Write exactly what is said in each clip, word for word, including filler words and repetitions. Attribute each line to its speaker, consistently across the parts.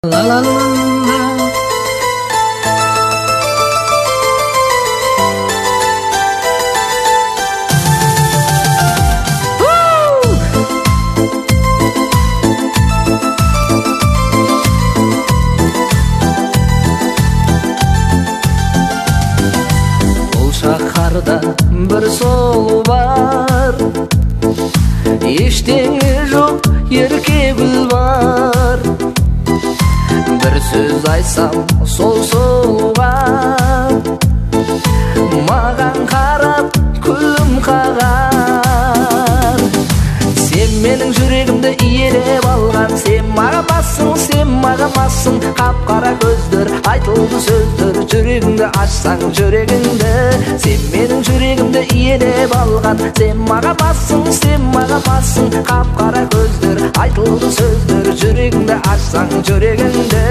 Speaker 1: La la la la. Бұл шаһарда бір сұлу бар, ештеңе жоқ, ерке гүл бар. Bir söz айтсам сол сұлуға, маған қарап күлім қағар. Сен менің жүрегімді иелеп алған, сен маған бассың, сен маған бассың. Қап-қара көздер, айтылды сөздер, жүрегіңді ашсаң жүрегіңді. Сен менің жүрегімді иелеп алған, сен маған бассың, сен маған бассың. Қап-қара көздер, айтылды сөздер, жүрегіңді ашсаң жүрегіңді.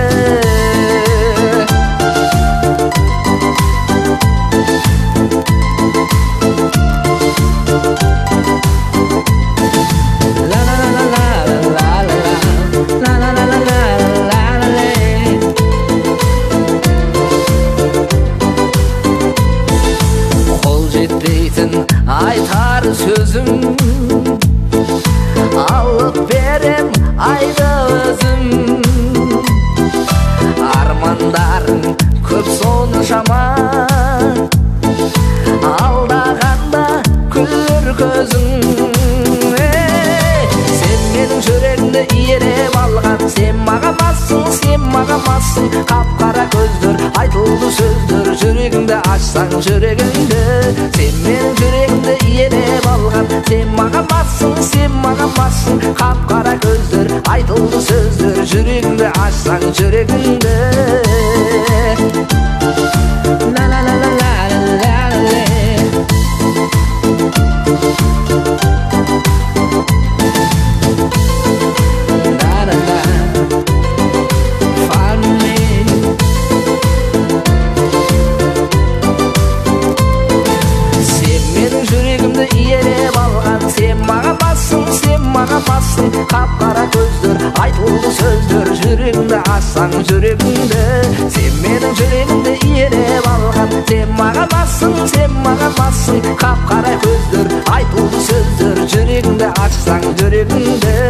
Speaker 1: Айтар сөзім, алып берем айды өзім. Армандарың көп соншама, алдағанда күлер көзің. Сен менің жүрегімді иелеп алған, сен маған бассың, сен маған бассың. Қап-қара көздер, айтылды сөздер, жүрегіңді ашсаң жүрегіңді. Сен менің жүрегімді иелеп алған, сен маған бассың, сен маған бассың. Қап-қара көздер, айтылды сөздер, жүрегіңді ашсаң жүрегіңді. La la la la la la la. Қап-қара көздер, айтылды сөздер, жүрегіңді ашсаң жүрегіңді. Сен менің жүрегімді иелеп алған, сен маған бассың, сен маған бассың. Қап-қара көздер, айтылды сөздер, жүрегіңді ашсаң жүрегіңді.